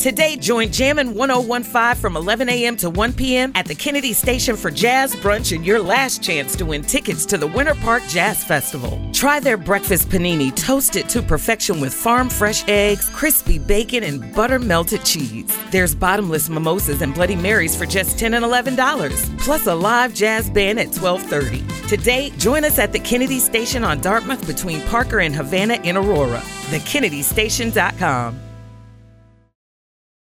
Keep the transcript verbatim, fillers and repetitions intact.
Today, join Jammin' one oh one point five from eleven a.m. to one p.m. at the Kennedy Station for jazz brunch and your last chance to win tickets to the Winter Park Jazz Festival. Try their breakfast panini toasted to perfection with farm fresh eggs, crispy bacon, and butter melted cheese. There's bottomless mimosas and Bloody Marys for just ten dollars and eleven dollars, plus a live jazz band at twelve thirty. Today, join us at the Kennedy Station on Dartmouth between Parker and Havana in Aurora. the kennedy station dot com.